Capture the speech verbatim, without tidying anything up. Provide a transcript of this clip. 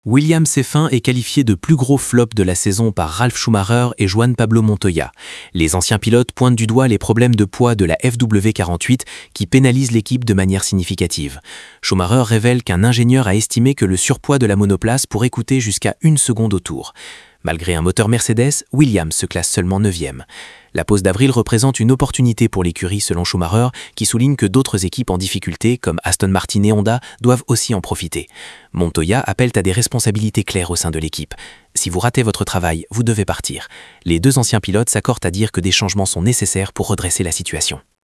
Williams F un est qualifié de plus gros flop de la saison par Ralf Schumacher et Juan Pablo Montoya. Les anciens pilotes pointent du doigt les problèmes de poids de la F W quarante-huit qui pénalisent l'équipe de manière significative. Schumacher révèle qu'un ingénieur a estimé que le surpoids de la monoplace pourrait coûter jusqu'à une seconde au tour. Malgré un moteur Mercedes, Williams se classe seulement neuvième. La pause d'avril représente une opportunité pour l'écurie selon Schumacher, qui souligne que d'autres équipes en difficulté, comme Aston Martin et Honda, doivent aussi en profiter. Montoya appelle à des responsabilités claires au sein de l'équipe. Si vous ratez votre travail, vous devez partir. Les deux anciens pilotes s'accordent à dire que des changements sont nécessaires pour redresser la situation.